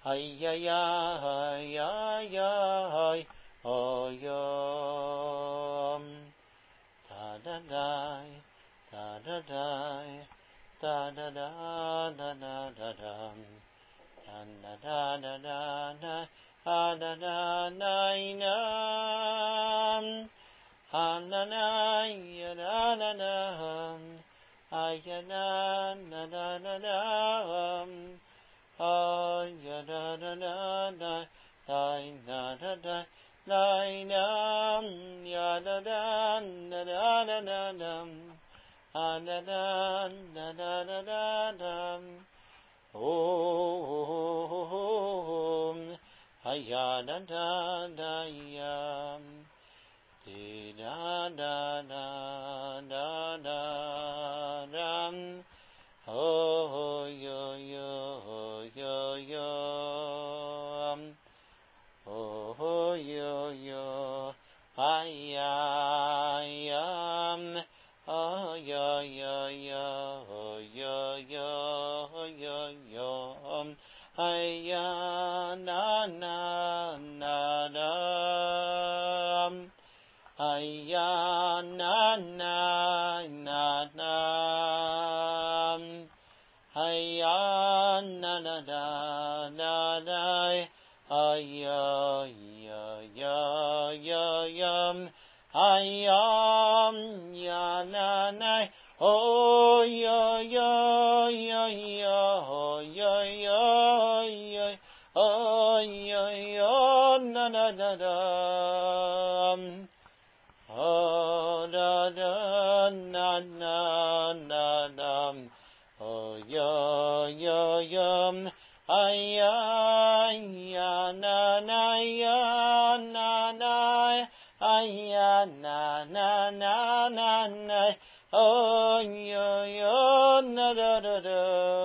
Ay ya ya ya ya oh yum da da da da da da da da da da da da da da da da da da ha da da nai nam ha na na ya da da da ay ya da da da da da ya da da da da ay da da da nai nam ya da da da da da da da da da da da da da da Om Aya da da da ya Di da da da da da dam Oh yo yo yo yo Oh yo yo Aya yam Oh yo yo yo yo yo yo yo Aya na na na na Aya na na na na Aya na na na na na Aya ya ya ya ya Ayam ya na na oh ya ya ya ya oh ya ya ya oh ya ya na na na na oh da da na na na na oh ya ya ya ay ya na na ya na na ay na na na na na oh yo yo na da da da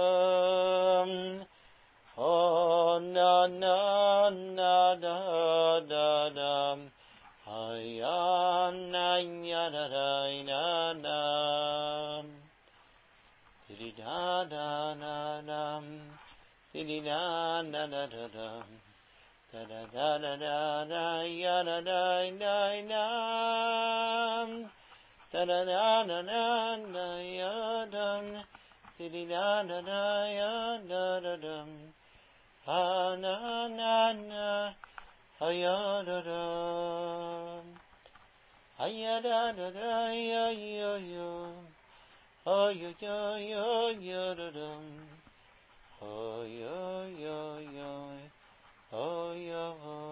oh na na na da da da ay na ya da da na na di da da na na di da na da da da da da da da da da ya da da da da da da da da da da ya da di da da da ya da da da ha na na na ha ya da da ha ya da da da ya yo yo oh yo yo yo yo da da oh yo yo yo oh yo